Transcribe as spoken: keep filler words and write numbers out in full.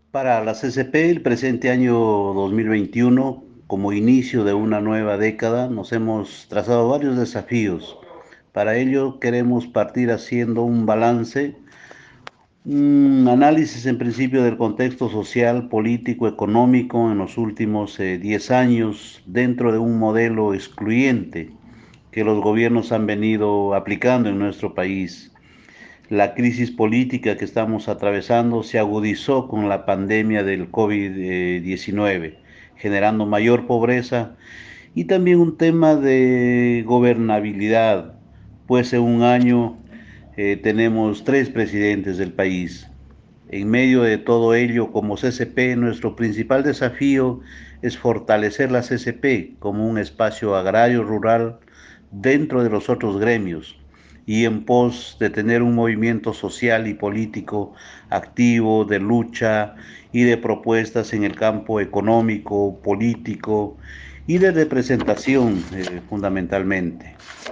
Para la C C P, el presente año dos mil veintiuno, como inicio de una nueva década, nos hemos trazado varios desafíos. Para ello queremos partir haciendo un balance, un análisis en principio del contexto social, político, económico en los últimos eh, diez años dentro de un modelo excluyente que los gobiernos han venido aplicando en nuestro país. La crisis política que estamos atravesando se agudizó con la pandemia del COVID diecinueve, generando mayor pobreza y también un tema de gobernabilidad, pues en un año eh, tenemos tres presidentes del país. En medio de todo ello, como C C P, nuestro principal desafío es fortalecer la C C P como un espacio agrario rural dentro de los otros gremios y en pos de tener un movimiento social y político activo de lucha y de propuestas en el campo económico, político y de representación eh, fundamentalmente.